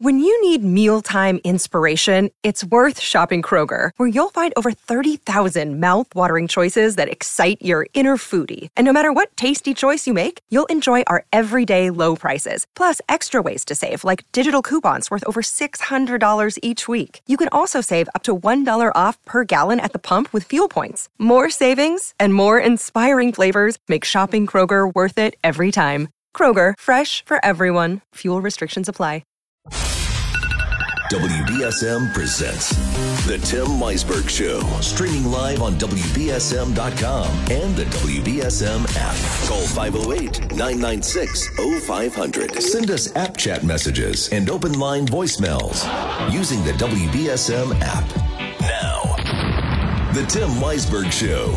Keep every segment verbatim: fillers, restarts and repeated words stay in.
When you need mealtime inspiration, it's worth shopping Kroger, where you'll find over thirty thousand mouth-watering choices that excite your inner foodie. And no matter what tasty choice you make, you'll enjoy our everyday low prices, plus extra ways to save, like digital coupons worth over six hundred dollars each week. You can also save up to one dollar off per gallon at the pump with fuel points. More savings and more inspiring flavors make shopping Kroger worth it every time. Kroger, fresh for everyone. Fuel restrictions apply. W B S M presents The Tim Weisberg Show. Streaming live on W B S M dot com and the W B S M app. Call five oh eight, nine nine six, oh five hundred. Send us app chat messages and open line voicemails using the W B S M app. Now, The Tim Weisberg Show.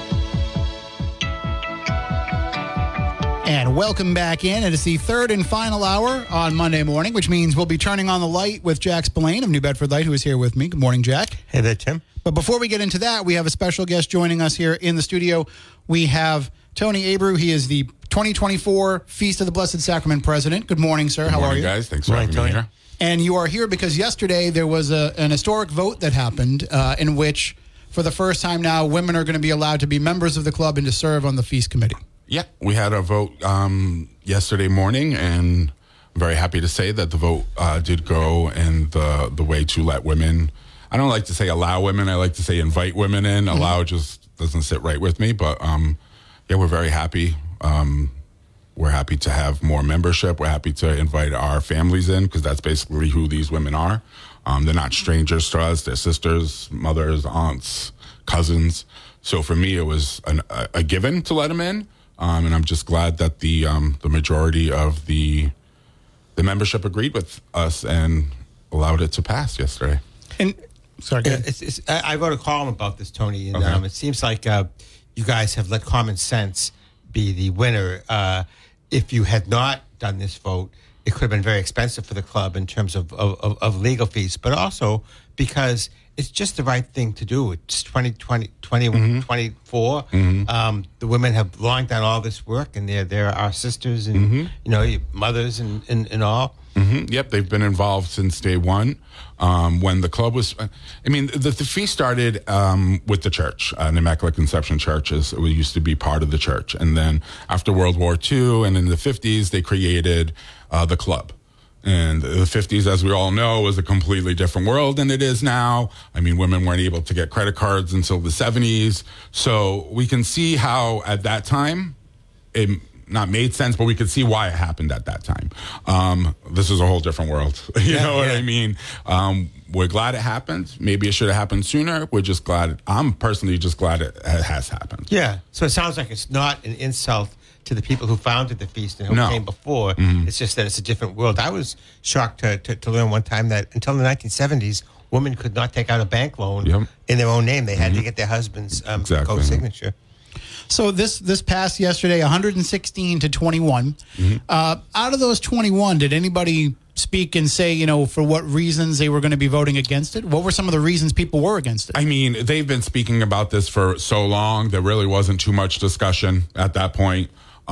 And welcome back in. It is the third and final hour on Monday morning, which means we'll be turning on the light with Jack Spillane of New Bedford Light, who is here with me. Good morning, Jack. Hey there, Tim. But before we get into that, we have a special guest joining us here in the studio. We have Tony Abreu. He is the twenty twenty-four Feast of the Blessed Sacrament president. Good morning, sir. Good How morning, are you? guys. Thanks for having me here. And you are here because yesterday there was a, an historic vote that happened uh, in which, for the first time now, women are going to be allowed to be members of the club and to serve on the feast committee. Yeah, we had a vote um, yesterday morning, and I'm very happy to say that the vote uh, did go in the, the way to let women, I don't like to say allow women, I like to say invite women in. Mm-hmm. Allow just doesn't sit right with me, but um, yeah, we're very happy. Um, we're happy to have more membership. We're happy to invite our families in, because that's basically who these women are. Um, they're not strangers to us. They're sisters, mothers, aunts, cousins. So for me, it was an, a, a given to let them in. Um, and I'm just glad that the um, the majority of the the membership agreed with us and allowed it to pass yesterday. And sorry, uh, it's, it's, I, I wrote a column about this, Tony, and okay. um, it seems like uh, you guys have let common sense be the winner. Uh, if you had not done this vote, it could have been very expensive for the club in terms of, of, of legal fees, but also because it's just the right thing to do. It's twenty twenty, twenty twenty-four. Mm-hmm. Um, the women have long done all this work, and they're, they're our sisters and, mm-hmm. you know, mothers and, and, and all. Mm-hmm. Yep, they've been involved since day one. Um, when the club was, I mean, the, the feast started um, with the church, uh, an Immaculate Conception Church. Is, it used to be part of the church. And then after World War Two and in the fifties, they created uh, the club. And the fifties, as we all know, was a completely different world than it is now. I mean, women weren't able to get credit cards until the seventies. So we can see how at that time it not made sense, but we could see why it happened at that time. Um, this is a whole different world. you yeah, know what yeah. I mean? Um, we're glad it happened. Maybe it should have happened sooner. We're just glad. I'm personally just glad it has happened. Yeah. So it sounds like it's not an insult to the people who founded the feast and who no. came before. Mm-hmm. It's just that it's a different world. I was shocked to, to, to learn one time that until the nineteen seventies, women could not take out a bank loan yep. in their own name. They had mm-hmm. to get their husband's um, exactly. co-signature. So this this passed yesterday, one hundred sixteen to twenty-one. Mm-hmm. Uh, out of those twenty-one, did anybody speak and say, you know, for what reasons they were going to be voting against it? What were some of the reasons people were against it? I mean, they've been speaking about this for so long. There really wasn't too much discussion at that point.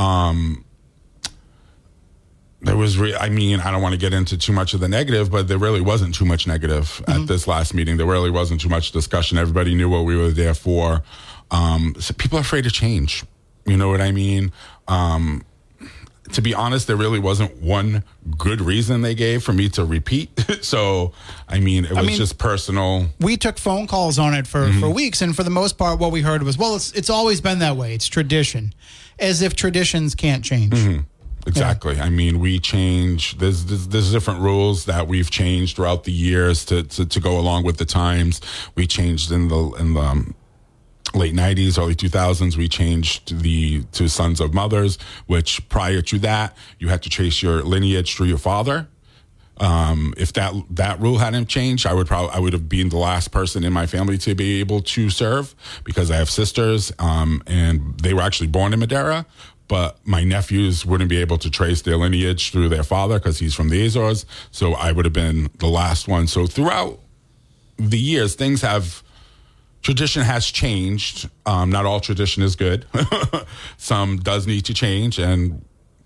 Um, there was, re- I mean, I don't want to get into too much of the negative, but there really wasn't too much negative mm-hmm. at this last meeting. There really wasn't too much discussion. Everybody knew what we were there for. Um, so people are afraid to change. You know what I mean? Um, to be honest, there really wasn't one good reason they gave for me to repeat. So, I mean, it was I mean, just personal. We took phone calls on it for, mm-hmm. for weeks, and for the most part, what we heard was, well, it's it's always been that way. It's tradition. As if traditions can't change. Mm-hmm. Exactly. Yeah. I mean, we change. There's, there's there's different rules that we've changed throughout the years to, to, to go along with the times. We changed in the in the um, late nineties, early two thousands. We changed the to sons of mothers, which prior to that, you had to trace your lineage through your father. Um, if that that rule hadn't changed, I would probably I would have been the last person in my family to be able to serve, because I have sisters, um, and they were actually born in Madeira, but my nephews wouldn't be able to trace their lineage through their father because he's from the Azores. So I would have been the last one. So throughout the years, things have tradition has changed. Um, not all tradition is good. Some does need to change, and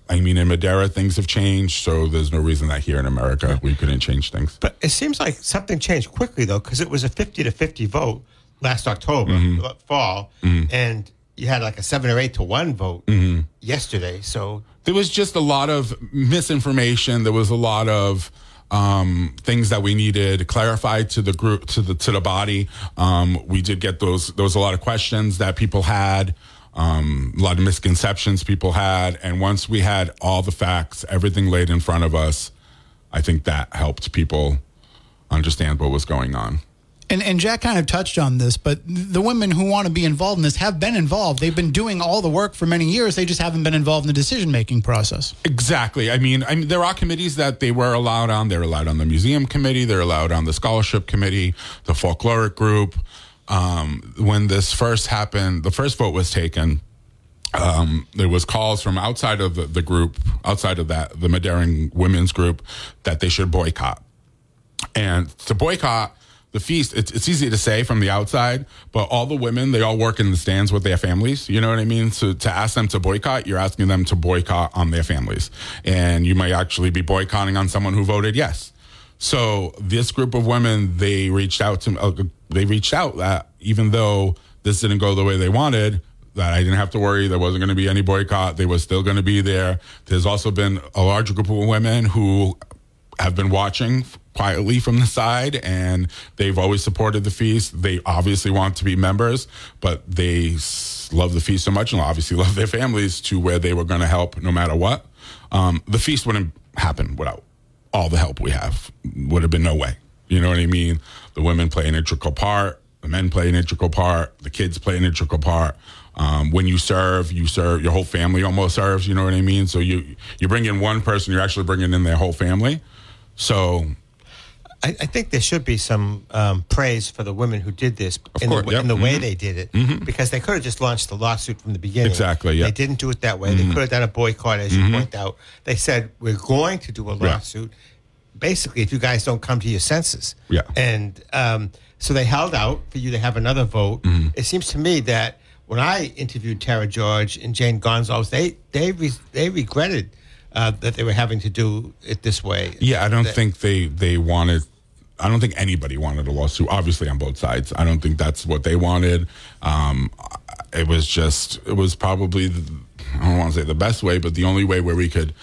I mean, in Madeira, things have changed, so there's no reason that here in America we couldn't change things. But it seems like something changed quickly, though, because it was a fifty to fifty vote last October, mm-hmm. fall, mm-hmm. and you had like a seven or eight to one vote mm-hmm. yesterday. So there was just a lot of misinformation. There was a lot of um, things that we needed clarified to the group, to the to the body. Um, we did get those. There was a lot of questions that people had, um, a lot of misconceptions people had, and once we had all the facts, everything laid in front of us, I think that helped people understand what was going on. And, and Jack kind of touched on this, but the women who want to be involved in this have been involved. They've been doing all the work for many years. They just haven't been involved in the decision-making process. Exactly. I mean, I mean, there are committees that they were allowed on. They're allowed on the museum committee. They're allowed on the scholarship committee, the folkloric group. Um, when this first happened, the first vote was taken. Um, there was calls from outside of the, the group, outside of that, the Madeiran women's group, that they should boycott. And to boycott the feast, it's, it's easy to say from the outside, but all the women, they all work in the stands with their families. You know what I mean? So to ask them to boycott, you're asking them to boycott on their families. And you might actually be boycotting on someone who voted yes. So this group of women, they reached out to, uh, they reached out that even though this didn't go the way they wanted, that I didn't have to worry. There wasn't going to be any boycott. They were still going to be there. There's also been a large group of women who have been watching quietly from the side, and they've always supported the feast. They obviously want to be members, but they love the feast so much and obviously love their families to where they were going to help no matter what. Um, the feast wouldn't happen without all the help we have. Would have been no way. You know what I mean? The women play an integral part. The men play an integral part. The kids play an integral part. Um, when you serve, you serve, your whole family almost serves, you know what I mean? So you, you bring in one person, you're actually bringing in their whole family. So I, I think there should be some um, praise for the women who did this in, course, the, yep. in the mm-hmm. way they did it, mm-hmm. because they could have just launched the lawsuit from the beginning. Exactly, yeah. They didn't do it that way. Mm-hmm. They could have done a boycott, as mm-hmm. you point out. They said, we're going to do a lawsuit, yeah. basically, if you guys don't come to your senses. Yeah. And um, so they held out for you to have another vote. Mm-hmm. It seems to me that when I interviewed Tara George and Jane Gonzalez, they, they, re- they regretted Uh, that they were having to do it this way. Yeah, I don't that, think they, they wanted, I don't think anybody wanted a lawsuit, obviously on both sides. I don't think that's what they wanted. Um, it was just, it was probably, the, I don't want to say the best way, but the only way where we could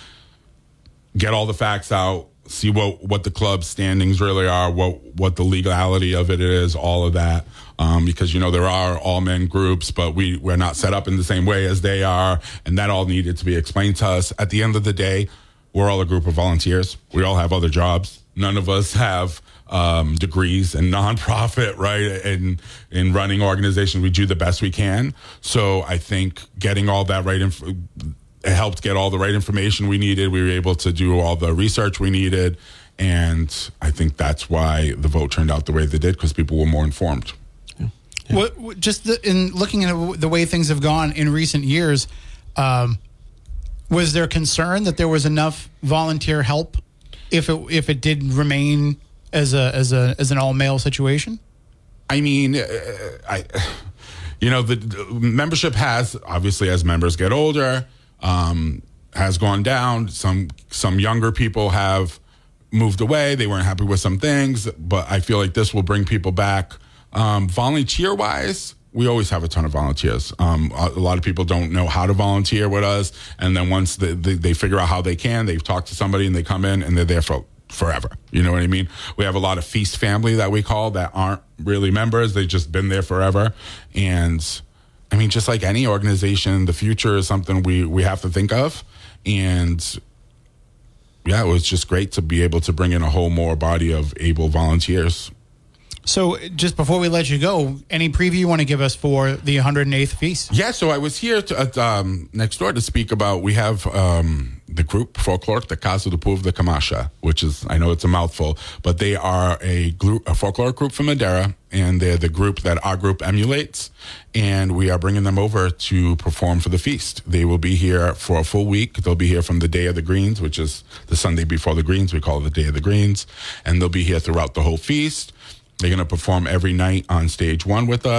get all the facts out, see what, what the club's standings really are, what, what the legality of it is, all of that. Um, because, you know, there are all men groups, but we, we're not set up in the same way as they are. And that all needed to be explained to us. At the end of the day, we're all a group of volunteers. We all have other jobs. None of us have um, degrees in nonprofit, right? And in running organizations, we do the best we can. So I think getting all that right inf- it helped get all the right information we needed. We were able to do all the research we needed. And I think that's why the vote turned out the way they did, because people were more informed. What, just the, in looking at the way things have gone in recent years, um, was there concern that there was enough volunteer help if it if it did remain as a as a as an all male situation? I mean, uh, I you know the, the membership has obviously, as members get older, um, has gone down. Some some younger people have moved away. They weren't happy with some things, but I feel like this will bring people back. Um, volunteer wise, we always have a ton of volunteers. Um, a, a lot of people don't know how to volunteer with us. And then once they, they, they figure out how they can, they've talked to somebody and they come in and they're there for forever. You know what I mean? We have a lot of feast family that we call that aren't really members. They've just been there forever. And I mean, just like any organization, the future is something we, we have to think of. And yeah, it was just great to be able to bring in a whole more body of able volunteers. So just before we let you go, any preview you want to give us for the one hundred eighth Feast? Yeah, so I was here to, at, um, next door to speak about, we have um, the group folklore, the Casa do Povo da Camacha, which is, I know it's a mouthful, but they are a, group, a folklore group from Madeira, and they're the group that our group emulates, and we are bringing them over to perform for the feast. They will be here for a full week. They'll be here from the Day of the Greens, which is the Sunday before the Greens. We call it the Day of the Greens, and they'll be here throughout the whole feast. They're going to perform every night on stage one with us.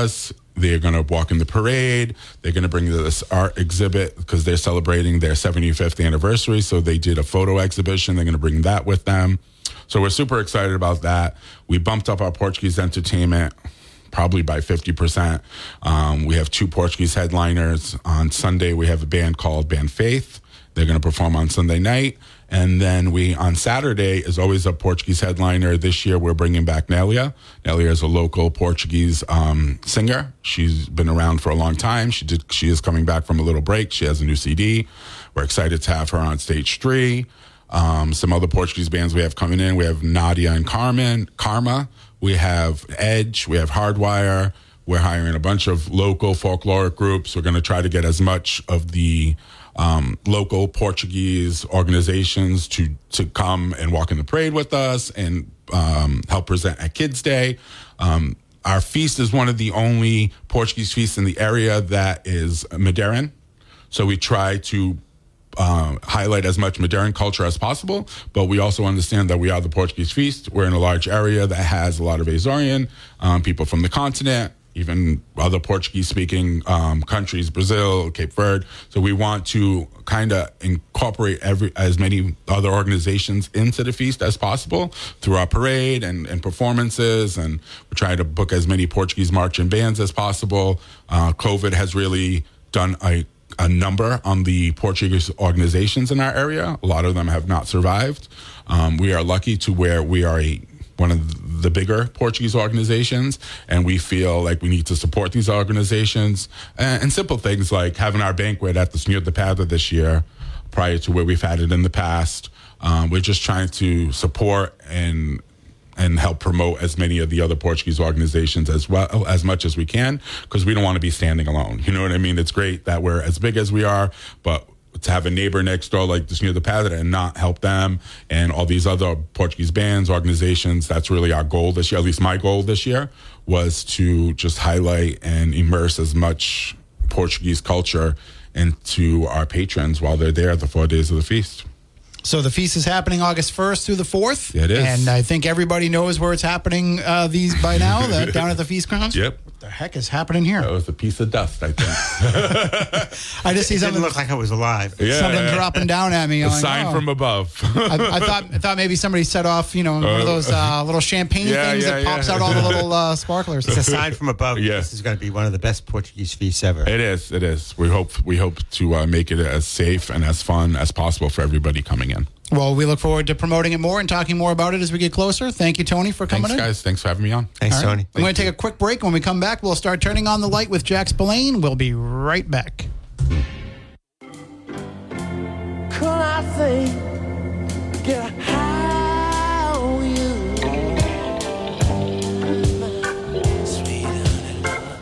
They're going to walk in the parade. They're going to bring this art exhibit because they're celebrating their seventy-fifth anniversary. So they did a photo exhibition. They're going to bring that with them. So we're super excited about that. We bumped up our Portuguese entertainment probably by fifty percent. Um, we have two Portuguese headliners. On Sunday, we have a band called Band Faith. They're going to perform on Sunday night. And then we, on Saturday, is always a Portuguese headliner. This year, we're bringing back Nélia. Nélia is a local Portuguese um, singer. She's been around for a long time. She did. She is coming back from a little break. She has a new C D. We're excited to have her on stage three. Um, some other Portuguese bands we have coming in. We have Nadia and Carmen, Karma. We have Edge. We have Hardwire. We're hiring a bunch of local folkloric groups. We're going to try to get as much of the um, local Portuguese organizations to, to come and walk in the parade with us and um, help present at Kids Day. Um, our feast is one of the only Portuguese feasts in the area that is Madeiran. So we try to Uh, highlight as much Madeiran culture as possible, but we also understand that we are the Portuguese feast. We're in a large area that has a lot of Azorian, um, people from the continent, even other Portuguese-speaking um, countries, Brazil, Cape Verde. So we want to kind of incorporate every as many other organizations into the feast as possible through our parade and, and performances, and we're trying to book as many Portuguese marching bands as possible. Uh, COVID has really done a a number on the Portuguese organizations in our area. A lot of them have not survived. Um, we are lucky to where we are a one of the bigger Portuguese organizations, and we feel like we need to support these organizations. And, and simple things like having our banquet at the Senhor da Pedra this year, prior to where we've had it in the past. Um, we're just trying to support and and help promote as many of the other Portuguese organizations as well, as much as we can, because we don't want to be standing alone. You know what I mean? It's great that we're as big as we are, but to have a neighbor next door like the Senhor da Pedra and not help them and all these other Portuguese bands, organizations, that's really our goal this year. At least my goal this year was to just highlight and immerse as much Portuguese culture into our patrons while they're there the four days of the feast. So the feast is happening August first through the fourth. It is. And I think everybody knows where it's happening uh, these by now, that down at the feast grounds. Yep. What the heck is happening here? That was a piece of dust, I think. I just see It something, didn't look like I was alive. Yeah, something yeah. dropping down at me. A I'm like, sign oh. from above. I, I thought I thought maybe somebody set off, you know, one of those uh, little champagne Yeah, things yeah, that pops yeah. out all the little uh, sparklers. It's a sign from above. Yeah. This is going to be one of the best Portuguese feasts ever. It is. It is. We hope we hope to uh, make it as safe and as fun as possible for everybody coming in. Well, we look forward to promoting it more and talking more about it as we get closer. Thank you, Tony, for coming Thanks, in. guys. Thanks for having me on. Thanks, All right. Tony. I'm going to take a quick break. When we come back, we'll start turning on the light with Jack Spillane. We'll be right back. Could I think, get high on you? Sweet honey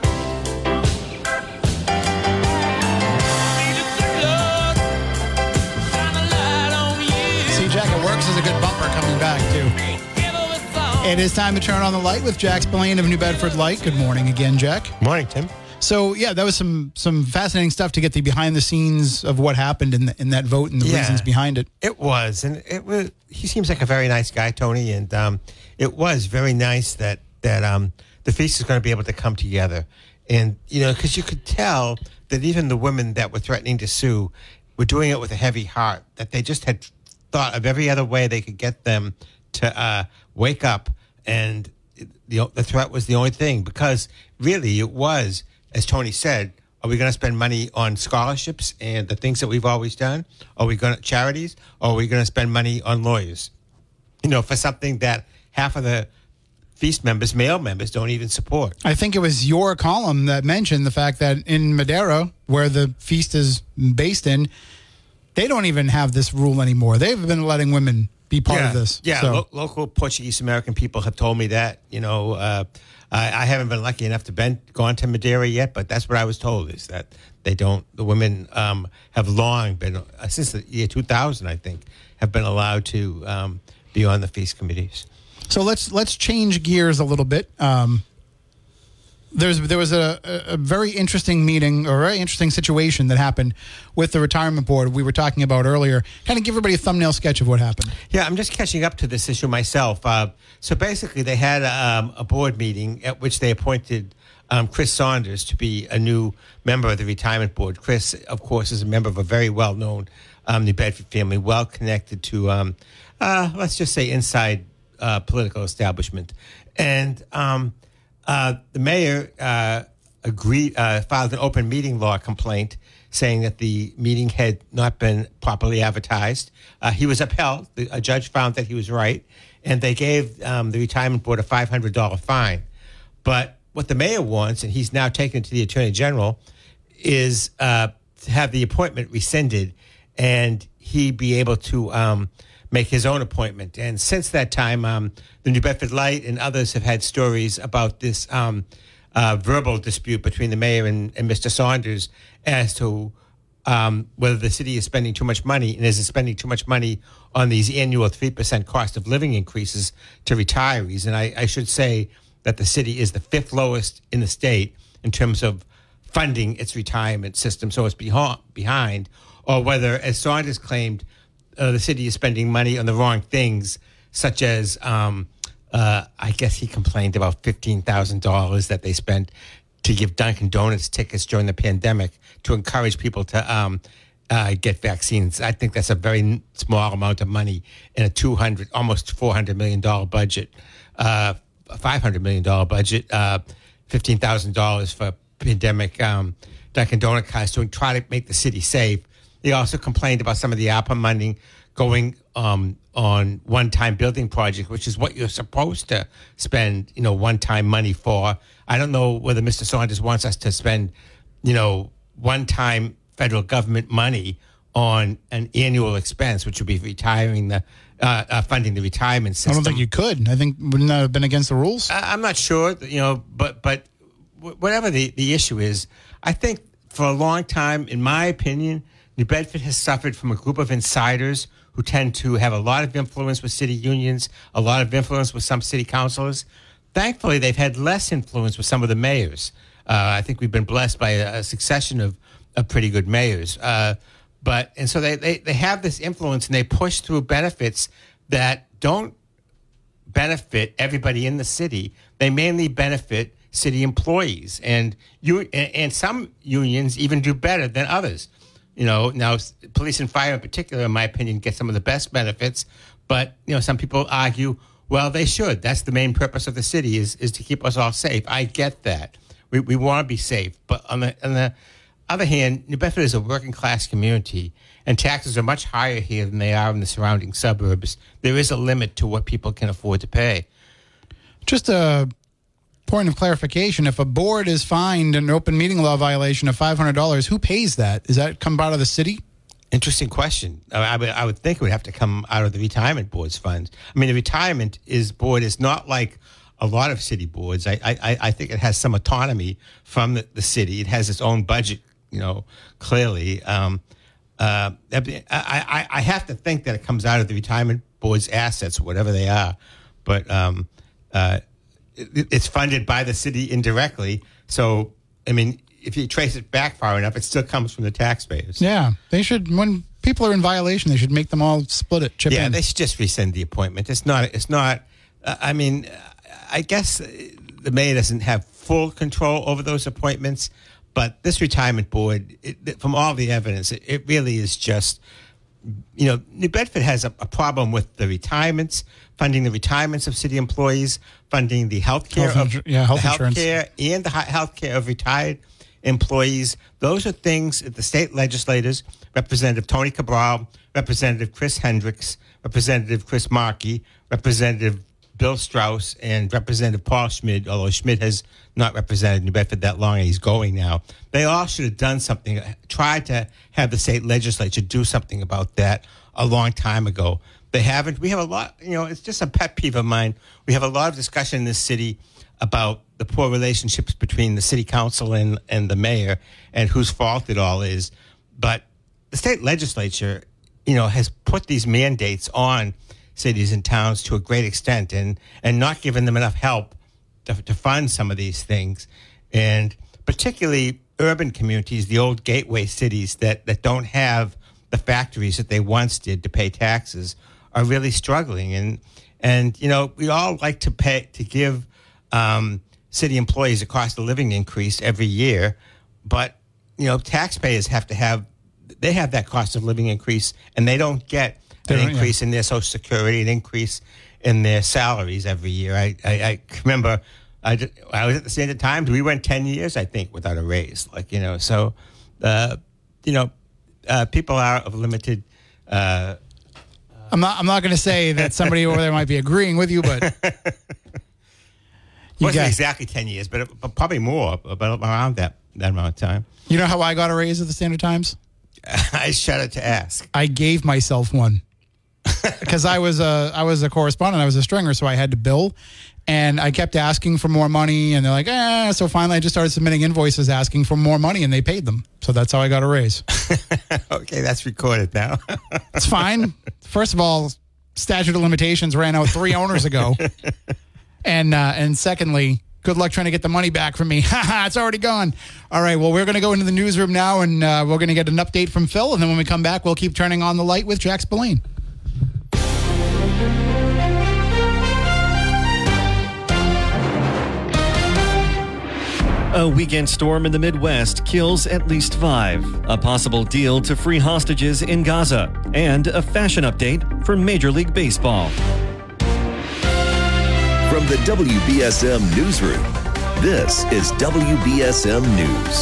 love. See, Jack, it works as a good bumper coming back, too. It is time to turn on the light with Jack Spillane of New Bedford Light. Good morning again, Jack. Morning, Tim. So, yeah, that was some some fascinating stuff to get the behind the scenes of what happened in, the, in that vote and the Yeah. reasons behind it. It was, and it was. He seems like a very nice guy, Tony, and um, it was very nice that that um, the feast is going to be able to come together, and you know, because you could tell that even the women that were threatening to sue were doing it with a heavy heart. That they just had thought of every other way they could get them to uh, wake up, and the the threat was the only thing, because really it was, as Tony said, are we going to spend money on scholarships and the things that we've always done? Are we going to charities? Or are we going to spend money on lawyers? You know, for something that half of the feast members, male members, don't even support. I think it was your column that mentioned the fact that in Madeira, where the feast is based in, they don't even have this rule anymore. They've been letting women be part yeah. of this. Yeah, So- lo- local Portuguese American people have told me that. You know, uh, I, I haven't been lucky enough to been gone to Madeira yet, but that's what I was told, is that they don't. The women um, have long been, uh, since the year two thousand, I think, have been allowed to um, be on the feast committees. So let's let's change gears a little bit. Um, there's there was a, a very interesting meeting or a very interesting situation that happened with the retirement board we were talking about earlier. Kind of give everybody a thumbnail sketch of what happened. Yeah, I'm just catching up to this issue myself. Uh, so basically, they had um, a board meeting at which they appointed um, Chris Saunders to be a new member of the retirement board. Chris, of course, is a member of a very well-known um, New Bedford family, well connected to, um, uh, let's just say, inside uh, political establishment. And um, uh, the mayor uh, agreed, uh, filed an open meeting law complaint saying that the meeting had not been properly advertised. Uh, he was upheld. The, a judge found that he was right, and they gave um, the retirement board a five hundred dollars fine. But what the mayor wants, and he's now taken to the attorney general, is uh, to have the appointment rescinded and he be able to um, make his own appointment. And since that time, um, the New Bedford Light and others have had stories about this um, uh, verbal dispute between the mayor and, and Mister Saunders as to um, whether the city is spending too much money, and is it spending too much money on these annual three percent cost of living increases to retirees. And I, I should say that the city is the fifth lowest in the state in terms of funding its retirement system, so it's behind, behind. Or whether, as Saunders claimed, uh, the city is spending money on the wrong things, such as, um, uh, I guess he complained about fifteen thousand dollars that they spent to give Dunkin' Donuts tickets during the pandemic to encourage people to um, uh, get vaccines. I think that's a very small amount of money in a two hundred, almost four hundred million dollars budget, uh, five hundred million dollars budget, uh, fifteen thousand dollars for pandemic um, Dunkin' Donut cards to try to make the city safe. They also complained about some of the A R P A money going um, on one-time building projects, which is what you're supposed to spend, you know, one-time money for. I don't know whether Mister Saunders wants us to spend, you know, one-time federal government money on an annual expense, which would be retiring the uh, uh, funding the retirement system. I don't think you could. I think wouldn't that have been against the rules? I, I'm not sure, you know, but but whatever the, the issue is, I think for a long time, in my opinion, New Bedford has suffered from a group of insiders who tend to have a lot of influence with city unions, a lot of influence with some city councilors. Thankfully, they've had less influence with some of the mayors. Uh, I think we've been blessed by a, a succession of, of pretty good mayors. Uh, but and so they, they, they have this influence, and they push through benefits that don't benefit everybody in the city. They mainly benefit city employees, and you and, and some unions even do better than others. You know, now police and fire in particular, in my opinion, get some of the best benefits. But you know, some people argue, well, they should. That's the main purpose of the city is is to keep us all safe. I get that. We we want to be safe, but on the on the other hand, New Bedford is a working class community, and taxes are much higher here than they are in the surrounding suburbs. There is a limit to what people can afford to pay. Just a point of clarification, if a board is fined an open meeting law violation of five hundred dollars, who pays that? Does that come out of the city? Interesting question. I, I, would, I would think it would have to come out of the retirement board's funds. I mean, the retirement is board is not like a lot of city boards. I I, I think it has some autonomy from the, the city. It has its own budget, you know, clearly. Um, uh, I, I, I have to think that it comes out of the retirement board's assets, whatever they are. But um, uh, it's funded by the city indirectly. So, I mean, if you trace it back far enough, it still comes from the taxpayers. Yeah, they should, when people are in violation, they should make them all split it, chip yeah, in. they should just rescind the appointment. It's not, it's not, uh, I mean, I guess the mayor doesn't have full control over those appointments, but this retirement board, it, from all the evidence, it, it really is just, you know, New Bedford has a, a problem with the retirements, funding the retirements of city employees, funding the health care Health of insur- yeah, health the insurance. healthcare and the health care of retired employees. Those are things that the state legislators, Representative Tony Cabral, Representative Chris Hendricks, Representative Chris Markey, Representative Bill Strauss, and Representative Paul Schmid, although Schmid has not represented New Bedford that long and he's going now, they all should have done something, tried to have the state legislature do something about that a long time ago. They haven't. We have a lot, you know, it's just a pet peeve of mine. We have a lot of discussion in this city about the poor relationships between the city council and, and the mayor and whose fault it all is. But the state legislature, you know, has put these mandates on cities and towns to a great extent and, and not given them enough help to, to fund some of these things. And particularly urban communities, the old gateway cities that, that don't have the factories that they once did to pay taxes are really struggling. And, and you know, we all like to pay, to give um, city employees a cost of living increase every year, but you know, taxpayers have to have they have that cost of living increase, and they don't get an They don't, increase yeah. in their Social Security, an increase in their salaries every year. I I, I remember I, did, I was at the Standard Times. We went ten years, I think, without a raise. Like you know, so uh, you know, uh, people are of limited. Uh, I'm not. I'm not going to say that somebody over there might be agreeing with you, but you wasn't guys, exactly ten years, but, but probably more, about around that that amount of time. you know how I got a raise at the Standard Times? I shudder to ask. I gave myself one because I was a I was a correspondent. I was a stringer, so I had to bill, and I kept asking for more money, and they're like, eh. So finally, I just started submitting invoices asking for more money, and they paid them. So that's how I got a raise. Okay, that's recorded now. It's fine. First of all, statute of limitations ran out three owners ago, and uh, and secondly, good luck trying to get the money back from me. It's already gone. All right, well, we're going to go into the newsroom now, and uh, we're going to get an update from Phil, and then when we come back, we'll keep turning on the light with Jack Spillane. A weekend storm in the Midwest kills at least five. A possible deal to free hostages in Gaza. And a fashion update for Major League Baseball. From the W B S M Newsroom, this is W B S M News.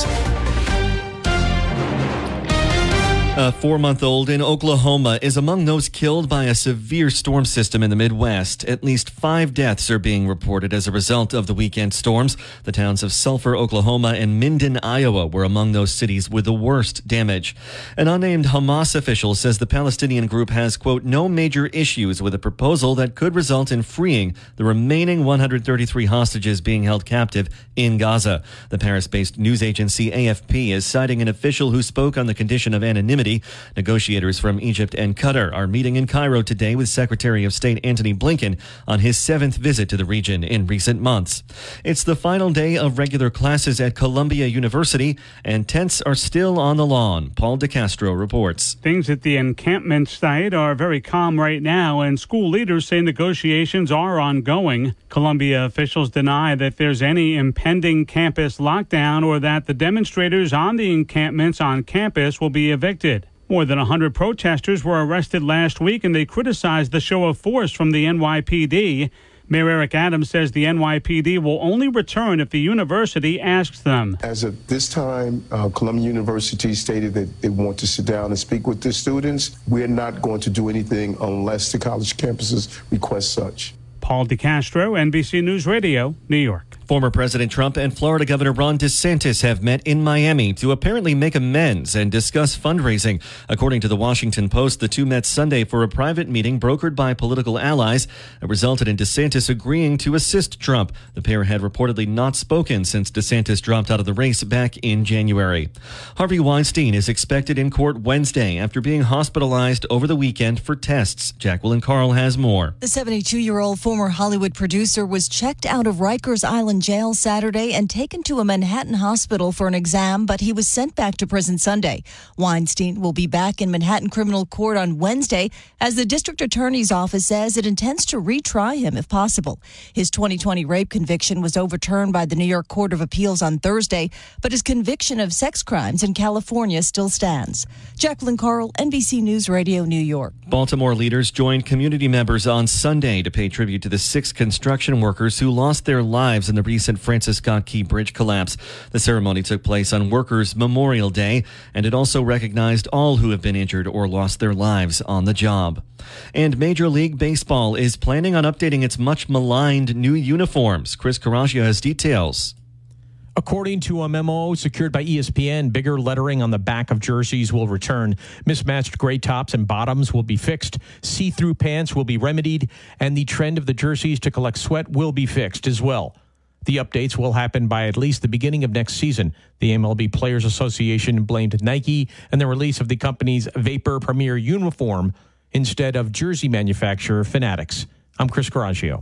A four-month-old in Oklahoma is among those killed by a severe storm system in the Midwest. At least five deaths are being reported as a result of the weekend storms. The towns of Sulphur, Oklahoma, and Minden, Iowa were among those cities with the worst damage. An unnamed Hamas official says the Palestinian group has, quote, no major issues with a proposal that could result in freeing the remaining one hundred thirty-three hostages being held captive in Gaza. The Paris-based news agency A F P is citing an official who spoke on the condition of anonymity. Negotiators from Egypt and Qatar are meeting in Cairo today with Secretary of State Antony Blinken on his seventh visit to the region in recent months. It's the final day of regular classes at Columbia University, and tents are still on the lawn. Paul DeCastro reports. Things at the encampment site are very calm right now, and school leaders say negotiations are ongoing. Columbia officials deny that there's any impending campus lockdown or that the demonstrators on the encampments on campus will be evicted. More than one hundred protesters were arrested last week, and they criticized the show of force from the N Y P D. Mayor Eric Adams says the N Y P D will only return if the university asks them. As of this time, uh, Columbia University stated that they want to sit down and speak with the students. We're not going to do anything unless the college campuses request such. Paul DeCastro, N B C News Radio, New York. Former President Trump and Florida Governor Ron DeSantis have met in Miami to apparently make amends and discuss fundraising. According to the Washington Post, the two met Sunday for a private meeting brokered by political allies that resulted in DeSantis agreeing to assist Trump. The pair had reportedly not spoken since DeSantis dropped out of the race back in January. Harvey Weinstein is expected in court Wednesday after being hospitalized over the weekend for tests. Jacqueline Carl has more. The seventy-two-year-old former Hollywood producer was checked out of Rikers Island jail Saturday and taken to a Manhattan hospital for an exam, but he was sent back to prison Sunday. Weinstein will be back in Manhattan criminal court on Wednesday as the district attorney's office says it intends to retry him if possible. His twenty twenty rape conviction was overturned by the New York Court of Appeals on Thursday, but his conviction of sex crimes in California still stands. Jacqueline Carl, N B C News Radio, New York. Baltimore leaders joined community members on Sunday to pay tribute to the six construction workers who lost their lives in the recent Francis Scott Key Bridge collapse. The ceremony took place on Workers' Memorial Day, and it also recognized all who have been injured or lost their lives on the job. And Major League Baseball is planning on updating its much maligned new uniforms. Chris Carrascio has details. According to a memo secured by E S P N, bigger lettering on the back of jerseys will return. Mismatched gray tops and bottoms will be fixed. See-through pants will be remedied. And the trend of the jerseys to collect sweat will be fixed as well. The updates will happen by at least the beginning of next season. The M L B Players Association blamed Nike and the release of the company's Vapor Premier uniform instead of jersey manufacturer Fanatics. I'm Chris Carrascio.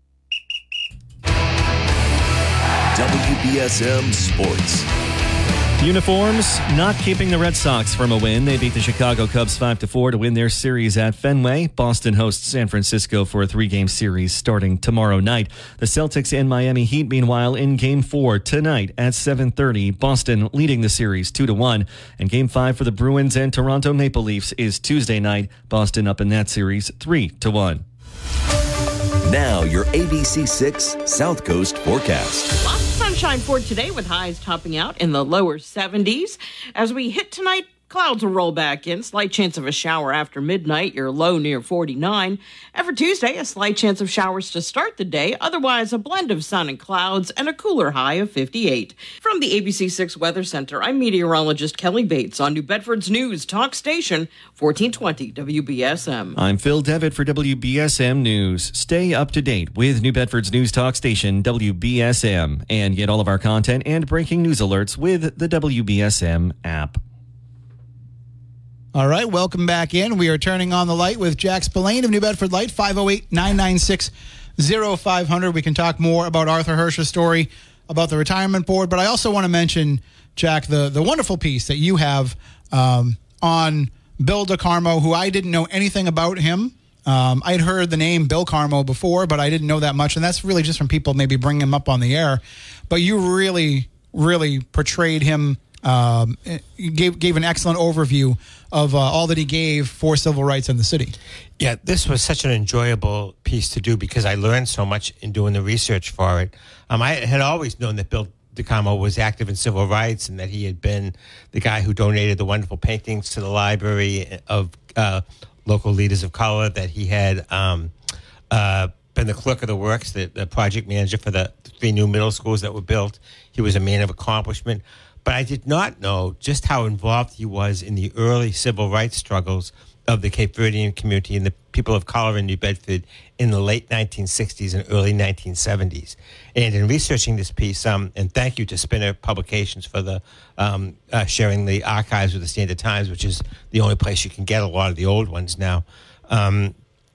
W B S M Sports. Uniforms not keeping the Red Sox from a win. They beat the Chicago Cubs five to four to win their series at Fenway. Boston hosts San Francisco for a three-game series starting tomorrow night. The Celtics and Miami Heat, meanwhile, in Game four tonight at seven thirty. Boston leading the series two to one. And Game five for the Bruins and Toronto Maple Leafs is Tuesday night. Boston up in that series three to one. Now, your A B C six South Coast forecast. Lots of sunshine for today with highs topping out in the lower seventies. As we hit tonight, clouds will roll back in. Slight chance of a shower after midnight. Your low near forty-nine. And for Tuesday, a slight chance of showers to start the day. Otherwise, a blend of sun and clouds and a cooler high of fifty-eight. From the A B C six Weather Center, I'm meteorologist Kelly Bates on New Bedford's News Talk Station, fourteen twenty W B S M. I'm Phil Devitt for W B S M News. Stay up to date with New Bedford's News Talk Station, W B S M, and get all of our content and breaking news alerts with the W B S M app. All right, welcome back in. We are turning on the light with Jack Spillane of New Bedford Light, five oh eight, nine nine six, oh five hundred. We can talk more about Arthur Hirsch's story, about the retirement board, but I also want to mention, Jack, the, the wonderful piece that you have um, on Bill DeCarmo, who I didn't know anything about him. Um, I'd heard the name Bill Carmo before, but I didn't know that much, and that's really just from people maybe bringing him up on the air. But you really, really portrayed him, um, gave, gave an excellent overview of uh, all that he gave for civil rights in the city. Yeah, this was such an enjoyable piece to do because I learned so much in doing the research for it. Um, I had always known that Bill DeCarmo was active in civil rights and that he had been the guy who donated the wonderful paintings to the library of uh, local leaders of color, that he had um, uh, been the clerk of the works, the, the project manager for the three new middle schools that were built. He was a man of accomplishment. But I did not know just how involved he was in the early civil rights struggles of the Cape Verdean community and the people of color in New Bedford in the late nineteen sixties and early nineteen seventies. And in researching this piece, um, and thank you to Spinner Publications for the um, uh, sharing the archives with the Standard Times, which is the only place you can get a lot of the old ones now. Um,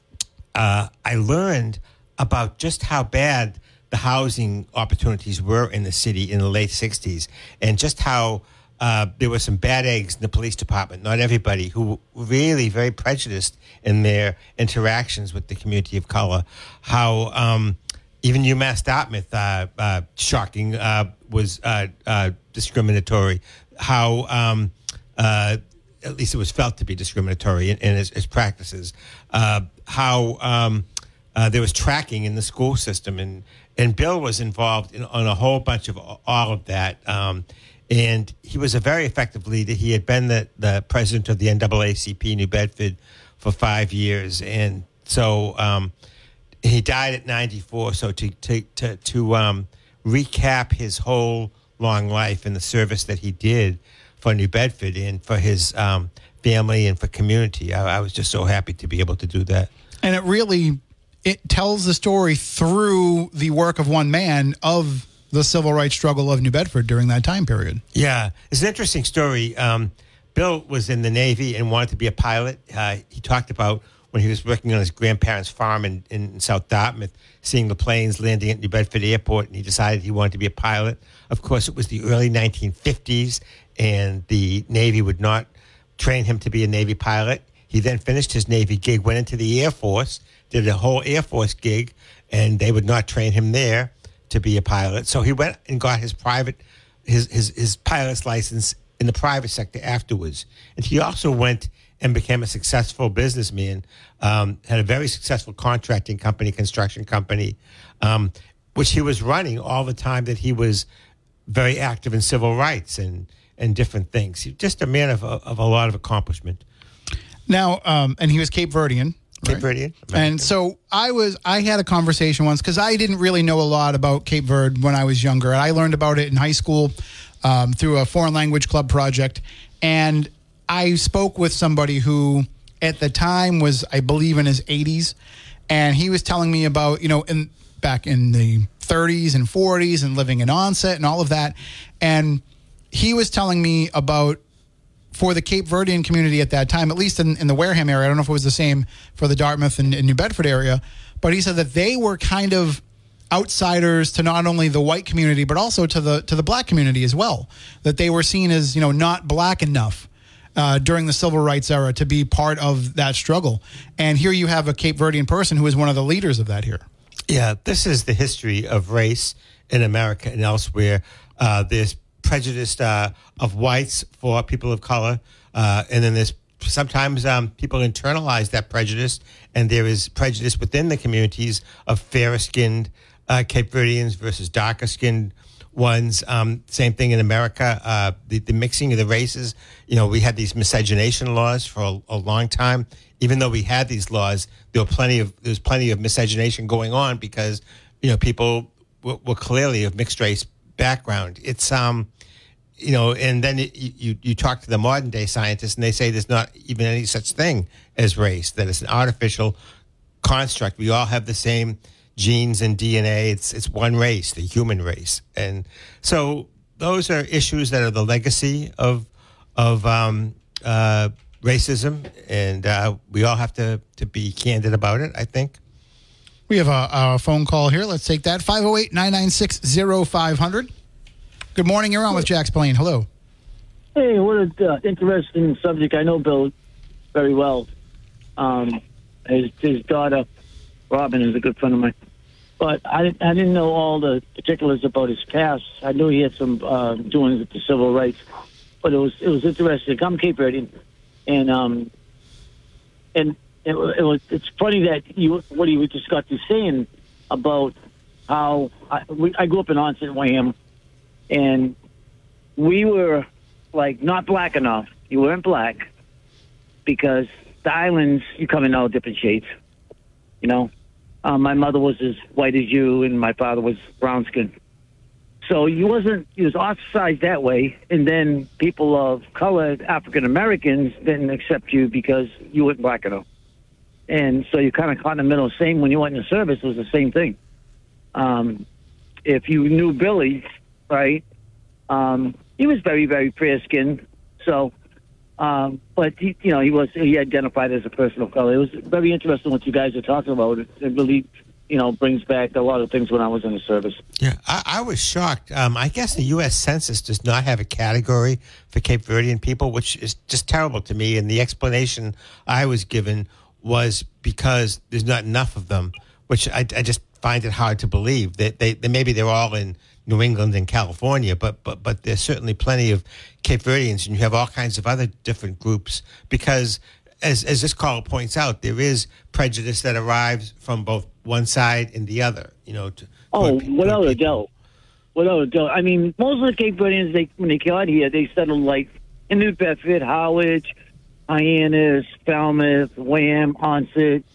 uh, I learned about just how bad the housing opportunities were in the city in the late sixties, and just how uh, there were some bad eggs in the police department, not everybody, who were really very prejudiced in their interactions with the community of color. How um, even UMass Dartmouth, uh, uh, shocking, uh, was uh, uh, discriminatory. How, um, uh, at least it was felt to be discriminatory in, in its, its practices. Uh, how um, uh, there was tracking in the school system, and And Bill was involved in, on a whole bunch of all of that. Um, and he was a very effective leader. He had been the, the president of the N double A C P New Bedford for five years. And so um, he died at ninety-four. So to, to, to, to um, recap his whole long life and the service that he did for New Bedford and for his um, family and for community, I, I was just so happy to be able to do that. And it really... it tells the story through the work of one man of the civil rights struggle of New Bedford during that time period. Yeah, it's an interesting story. Um, Bill was in the Navy and wanted to be a pilot. Uh, he talked about when he was working on his grandparents' farm in, in South Dartmouth, seeing the planes landing at New Bedford Airport, and he decided he wanted to be a pilot. Of course, it was the early nineteen fifties, and the Navy would not train him to be a Navy pilot. He then finished his Navy gig, went into the Air Force, did a whole Air Force gig, and they would not train him there to be a pilot. So he went and got his private, his his, his pilot's license in the private sector afterwards. And he also went and became a successful businessman, um, had a very successful contracting company, construction company, um, which he was running all the time that he was very active in civil rights and, and different things. He, just a man of, of a lot of accomplishment. Now, um, and he was Cape Verdean. Cape Verde. American. And so I was, I had a conversation once because I didn't really know a lot about Cape Verde when I was younger. I learned about it in high school um, through a foreign language club project. And I spoke with somebody who at the time was, I believe, in his eighties. And he was telling me about, you know, in back in the thirties and forties and living in Onset and all of that. And he was telling me about, for the Cape Verdean community at that time, at least in, in the Wareham area, I don't know if it was the same for the Dartmouth and, and New Bedford area, but he said that they were kind of outsiders to not only the white community but also to the to the black community as well. That they were seen as, you know, not black enough uh, during the civil rights era to be part of that struggle. And here you have a Cape Verdean person who is one of the leaders of that here. Yeah, this is the history of race in America and elsewhere. Uh, there's prejudice uh, of whites for people of color, uh, and then there's sometimes um, people internalize that prejudice, and there is prejudice within the communities of fairer-skinned uh, Cape Verdeans versus darker-skinned ones. Um, same thing in America. Uh, the, the mixing of the races. You know, we had these miscegenation laws for a, a long time. Even though we had these laws, there were plenty of there was plenty of miscegenation going on because, you know, people were, were clearly of mixed race background. It's um, you know, and then it, you you talk to the modern day scientists, and they say there's not even any such thing as race. That it's an artificial construct. We all have the same genes and D N A. It's it's one race, the human race, and so those are issues that are the legacy of of um, uh, racism, and uh, we all have to to be candid about it, I think. We have a, a phone call here. Let's take that. five oh eight, nine nine six, oh five hundred. Good morning. You're on with Jack's Plane. Hello. Hey, what an uh, interesting subject. I know Bill very well. Um, his, his daughter, Robin, is a good friend of mine. But I, I didn't know all the particulars about his past. I knew he had some uh, doings with the civil rights. But it was it was interesting. I'm Cape Verdean, and um, and it, it was it's funny that you what he just got to saying about how I, we, I grew up in Onset, Wham, and we were like not black enough. You weren't black because the islands you come in all different shades. You know, um, my mother was as white as you, and my father was brown skinned. So you wasn't, you was ostracized that way, and then people of color, African Americans, didn't accept you because you weren't black enough. And so you kind of caught in the middle. Same when you went in the service, it was the same thing. Um, if you knew Billy, right, um, he was very, very fair skinned. So, um, but he, you know, he was he identified as a person of color. It was very interesting what you guys are talking about. It, it really, you know, brings back a lot of things when I was in the service. Yeah, I, I was shocked. Um, I guess the U S Census does not have a category for Cape Verdean people, which is just terrible to me. And the explanation I was given was because there's not enough of them, which I, I just find it hard to believe. That they, they maybe they're all in New England and California, but but but there's certainly plenty of Cape Verdeans, and you have all kinds of other different groups because. As, as this caller points out, there is prejudice that arrives from both one side and the other. You know. To, oh, without a doubt, without a doubt. I mean, most of the Cape Verdeans, they when they got here, they settled like in New Bedford, Howard, Hyannis, Falmouth, Wham, Onset.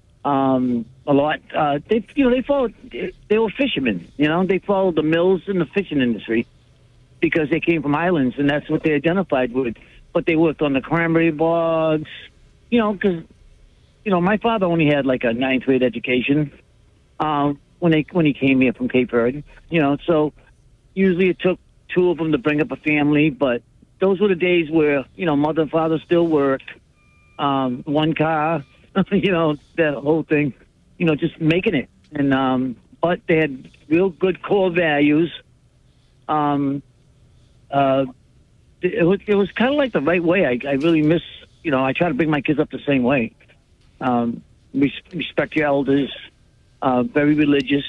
Um, a lot. Uh, they, you know, they followed. They were fishermen. You know, they followed the mills in the fishing industry because they came from islands, and that's what they identified with. But they worked on the cranberry bogs. You know, because, you know, my father only had like a ninth grade education um, when they when he came here from Cape Verde. You know, so usually it took two of them to bring up a family. But those were the days where, you know, mother and father still worked. Um, one car, you know, that whole thing, you know, just making it. And um, but they had real good core values. Um, uh, it was, it was kind of like the right way. I, I really miss. You know, I try to bring my kids up the same way. Um, res- respect your elders, uh, very religious.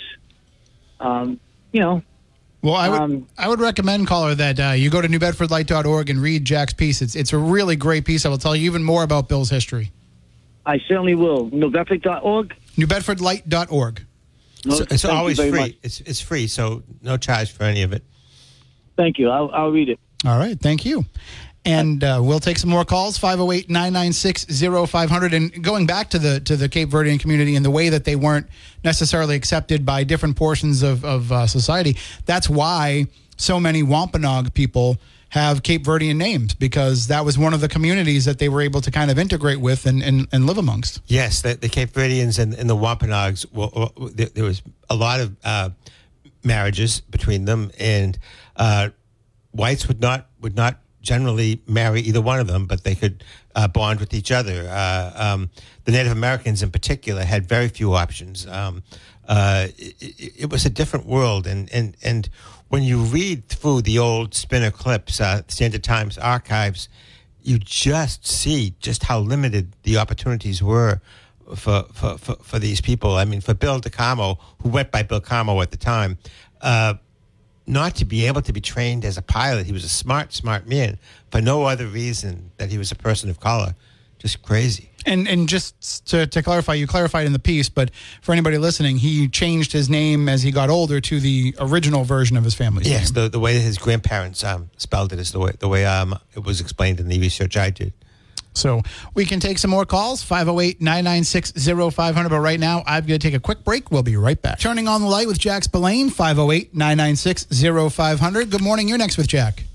Um, you know. Well, I would um, I would recommend, caller, that uh, you go to new bedford light dot org and read Jack's piece. It's it's a really great piece. I will tell you even more about Bill's history. I certainly will. new bedford dot org? new bedford light dot org. No, so, it's always free. Much. It's it's free, so no charge for any of it. Thank you. I'll, I'll read it. All right. Thank you. And uh, we'll take some more calls, five oh eight, nine nine six, oh five hundred. And going back to the to the Cape Verdean community and the way that they weren't necessarily accepted by different portions of, of uh, society, that's why so many Wampanoag people have Cape Verdean names, because that was one of the communities that they were able to kind of integrate with and, and, and live amongst. Yes, the, the Cape Verdeans and, and the Wampanoags, well, there, there was a lot of uh, marriages between them, and uh, whites would not would not generally marry either one of them, but they could uh, bond with each other. Uh, um, the Native Americans in particular had very few options. Um, uh, it, it was a different world. And, and, and when you read through the old Spinner clips, uh, Standard Times archives, you just see just how limited the opportunities were for, for, for, for these people. I mean, for Bill DeCamo, who went by Bill Camo at the time, uh, not to be able to be trained as a pilot. He was a smart, smart man for no other reason that he was a person of color. Just crazy. And and just to, to clarify, you clarified in the piece, but for anybody listening, he changed his name as he got older to the original version of his family's yes, name. the the way that his grandparents um, spelled it is the way the way um, it was explained in the research I did. So we can take some more calls, five oh eight, nine nine six, oh five hundred. But right now, I've got to take a quick break. We'll be right back. Turning on the light with Jack Spillane, five oh eight, nine nine six, oh five hundred. Good morning. You're next with Jack.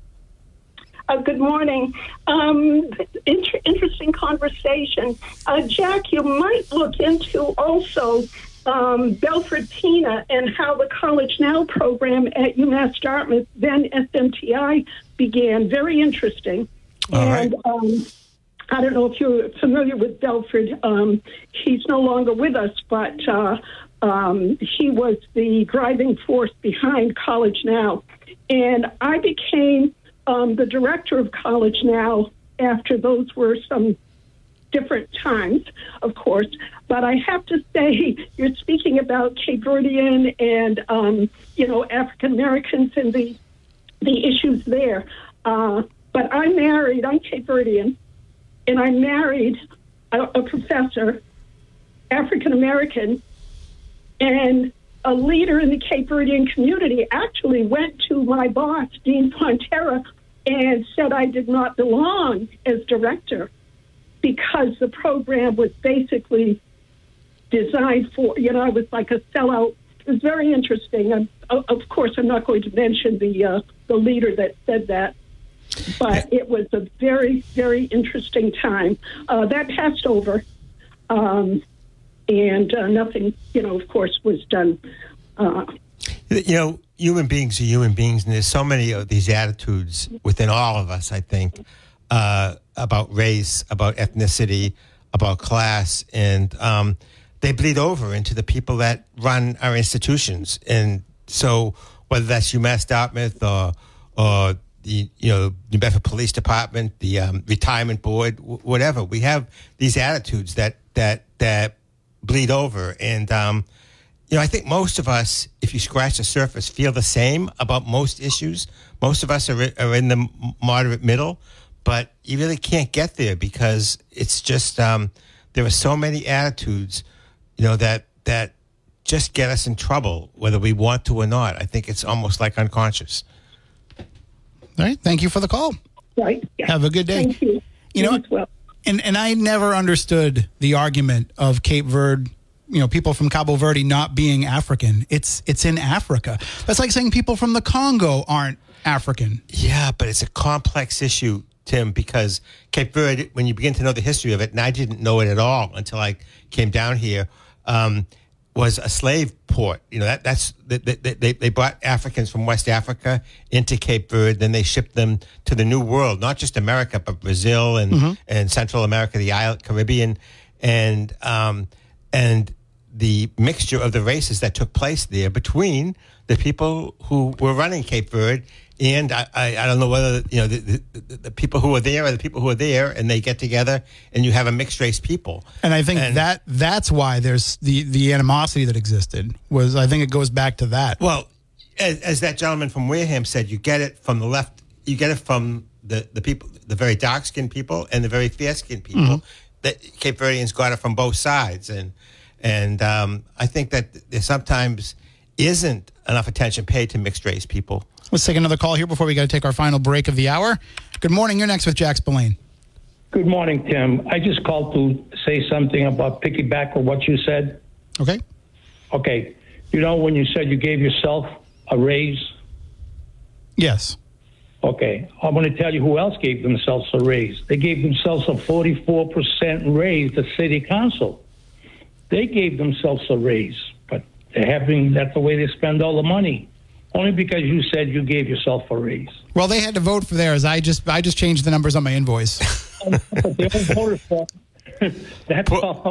Uh, good morning. Um, inter- interesting conversation. Uh, Jack, you might look into also um, Belford Tina and how the College Now program at UMass Dartmouth, then S M T I, began. Very interesting. All and right. um, I don't know if you're familiar with Belford. Um, he's no longer with us, but uh, um, he was the driving force behind College Now. And I became um, the director of College Now after those were some different times, of course. But I have to say, you're speaking about Cape Verdean and, um, you know, African Americans and the, the issues there. Uh, but I'm married, I'm Cape Verdean, and I married a, a professor, African American, and a leader in the Cape Verdean community actually went to my boss, Dean Fonterra, and said I did not belong as director because the program was basically designed for, you know, I was like a sellout. It was very interesting. And of course, I'm not going to mention the uh, the leader that said that, but it was a very, very interesting time. Uh, that passed over, um, and uh, nothing, you know, of course, was done. Uh, You know, human beings are human beings, and there's so many of these attitudes within all of us, I think, uh, about race, about ethnicity, about class, and um, they bleed over into the people that run our institutions. And so whether that's UMass Dartmouth or, or the, you know, New Bedford Police Department, the um, retirement board, w- whatever, we have these attitudes that, that, that bleed over. And, um, you know, I think most of us, if you scratch the surface, feel the same about most issues. Most of us are, are in the moderate middle, but you really can't get there because it's just, um, there are so many attitudes, you know, that, that just get us in trouble, whether we want to or not. I think it's almost like unconscious. All right. Thank you for the call. Right. Yeah. Have a good day. Thank you. You know, You as well. and, and I never understood the argument of Cape Verde, you know, people from Cabo Verde not being African. It's it's in Africa. That's like saying people from the Congo aren't African. Yeah, but it's a complex issue, Tim, because Cape Verde, when you begin to know the history of it, and I didn't know it at all until I came down here, um, was a slave port. You know, that that's they, they, they brought Africans from West Africa into Cape Verde, then they shipped them to the New World, not just America, but Brazil and, mm-hmm. and Central America, the island, Caribbean, and um, and the mixture of the races that took place there between the people who were running Cape Verde and I, I, I don't know whether, you know, the, the, the people who are there are the people who are there and they get together and you have a mixed race people. And I think and, that that's why there's the, the animosity that existed was, I think it goes back to that. Well, as, as that gentleman from Wareham said, you get it from the left, you get it from the, the people, the very dark skinned people and the very fair skinned people. Mm-hmm. That Cape Verdeans got it from both sides. And, And um, I think that there sometimes isn't enough attention paid to mixed race people. Let's take another call here before we got to take our final break of the hour. Good morning. You're next with Jack Spillane. Good morning, Tim. I just called to say something about piggyback on what you said. Okay. Okay. You know when you said you gave yourself a raise? Yes. Okay. I'm going to tell you who else gave themselves a raise. They gave themselves a forty-four percent raise, the city council. They gave themselves a raise, but they're having, that's the way they spend all the money. Only because you said you gave yourself a raise. Well, they had to vote for theirs. I just I just changed the numbers on my invoice. They all voted for it. That's all.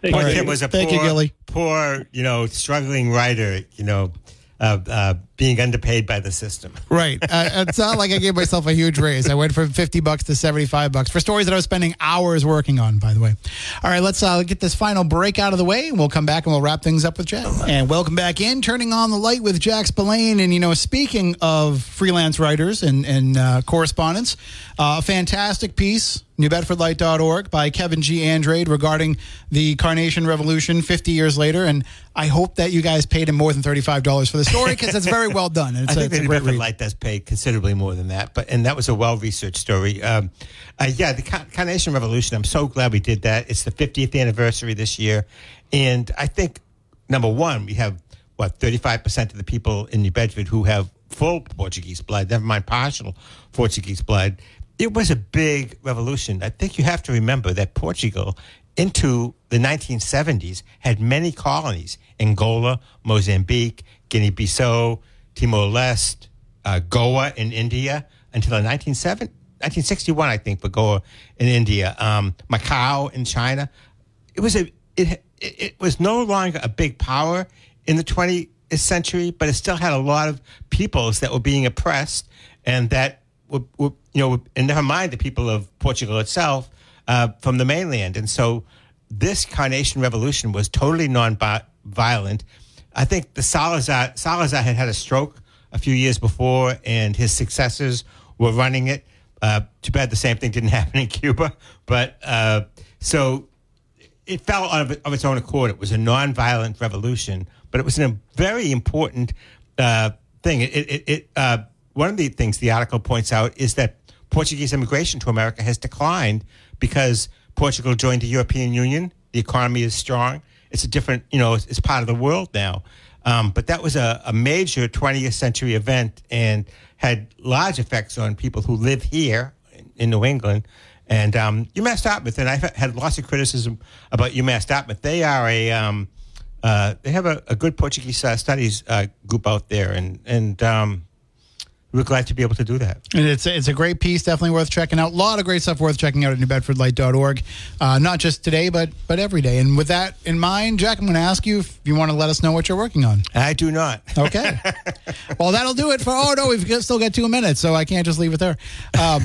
Poor right. Tim was a Thank poor, you, Gilly. poor, you know, struggling writer, you know, uh, uh, being underpaid by the system. Right. Uh, it's not like I gave myself a huge raise. I went from fifty bucks to seventy-five bucks for stories that I was spending hours working on, by the way. All right, let's uh, get this final break out of the way, and we'll come back and we'll wrap things up with Jack. And welcome back in, Turning on the Light with Jack Spillane. And, you know, speaking of freelance writers and, and uh, correspondents, uh, a fantastic piece, new bedford light dot org, by Kevin G. Andrade regarding the Carnation Revolution fifty years later. And I hope that you guys paid him more than thirty-five dollars for the story, because it's very well done. And it's I a, think it's the a New great Bedford read. Light does pay considerably more than that, but and that was a well-researched story. Um, uh, yeah, the Car- Carnation Revolution, I'm so glad we did that. It's the fiftieth anniversary this year, and I think, number one, we have, what, thirty-five percent of the people in New Bedford who have full Portuguese blood, never mind partial Portuguese blood. It was a big revolution. I think you have to remember that Portugal, into the nineteen seventies, had many colonies: Angola, Mozambique, Guinea-Bissau, Timor-Leste, uh, Goa in India, until the nineteen sixty-one, I think, for Goa in India, um, Macau in China. It was a it, it it was no longer a big power in the twentieth century, but it still had a lot of peoples that were being oppressed, and that were, were you know, and never mind the people of Portugal itself, uh, from the mainland. And so this Carnation Revolution was totally non-violent. I think the Salazar, Salazar had had a stroke a few years before, and his successors were running it. Uh, too bad the same thing didn't happen in Cuba. But uh, so it fell out of, of its own accord. It was a non-violent revolution, but it was a very important uh, thing. It, it, it uh, one of the things the article points out is that Portuguese immigration to America has declined because Portugal joined the European Union. The economy is strong. It's a different, you know, it's, it's part of the world now. Um, but that was a, a major twentieth century event and had large effects on people who live here in, in New England. And um, UMass Dartmouth, and I've had lots of criticism about UMass Dartmouth. They are a, um, uh, they have a, a good Portuguese uh, studies uh, group out there, and and um, we're glad to be able to do that. And it's a, it's a great piece, definitely worth checking out. A lot of great stuff worth checking out at new bedford light dot org, uh, not just today, but but every day. And with that in mind, Jack, I'm going to ask you if you want to let us know what you're working on. I do not. Okay. Well, that'll do it for, oh, no, we've got- still got two minutes, so I can't just leave it there. Um,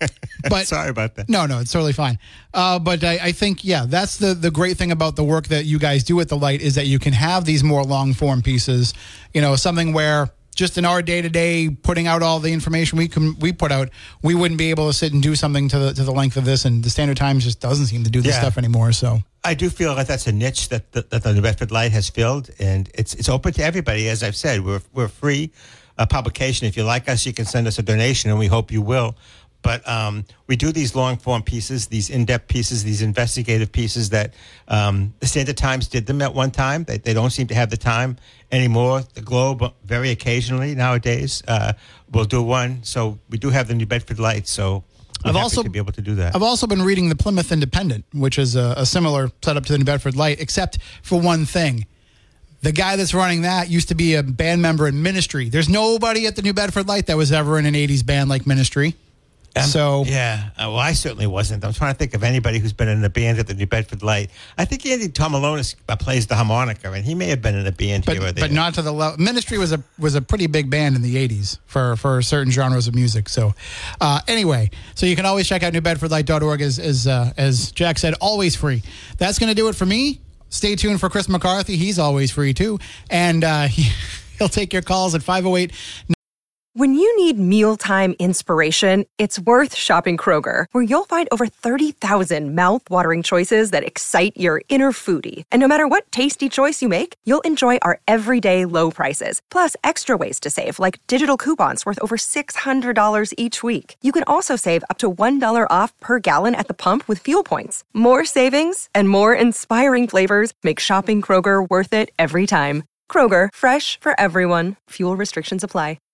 but Sorry about that. No, no, it's totally fine. Uh, but I, I think, yeah, that's the, the great thing about the work that you guys do at The Light, is that you can have these more long-form pieces, you know, something where just in our day-to-day putting out all the information we can we put out, we wouldn't be able to sit and do something to the to the length of this, and the Standard Times just doesn't seem to do this Yeah. stuff anymore. So I do feel like that's a niche that the, that the New Bedford Light has filled, and it's it's open to everybody. As I've said, we're we're a free uh, publication. If you like us, you can send us a donation, and we hope you will. But um, we do these long-form pieces, these in-depth pieces, these investigative pieces that um, the Standard Times did them at one time. They, they don't seem to have the time anymore. The Globe, very occasionally nowadays, uh, will do one. So we do have the New Bedford Light, so we're I've happy also to be able to do that. I've also been reading the Plymouth Independent, which is a, a similar setup to the New Bedford Light, except for one thing. The guy that's running that used to be a band member in Ministry. There's nobody at the New Bedford Light that was ever in an eighties band like Ministry. Um, So yeah, uh, well, I certainly wasn't. I'm trying to think of anybody who's been in a band at the New Bedford Light. I think Andy Tomalonis uh, plays the harmonica, and he may have been in a band but, here or there. but not to the level. Ministry was a was a pretty big band in the eighties for for certain genres of music. So uh, anyway, so you can always check out new bedford light dot org, as as uh, as Jack said, always free. That's going to do it for me. Stay tuned for Chris McCarthy. He's always free too, and uh, he, he'll take your calls at five oh eight. When you need mealtime inspiration, it's worth shopping Kroger, where you'll find over thirty thousand mouth-watering choices that excite your inner foodie. And no matter what tasty choice you make, you'll enjoy our everyday low prices, plus extra ways to save, like digital coupons worth over six hundred dollars each week. You can also save up to one dollar off per gallon at the pump with fuel points. More savings and more inspiring flavors make shopping Kroger worth it every time. Kroger, fresh for everyone. Fuel restrictions apply.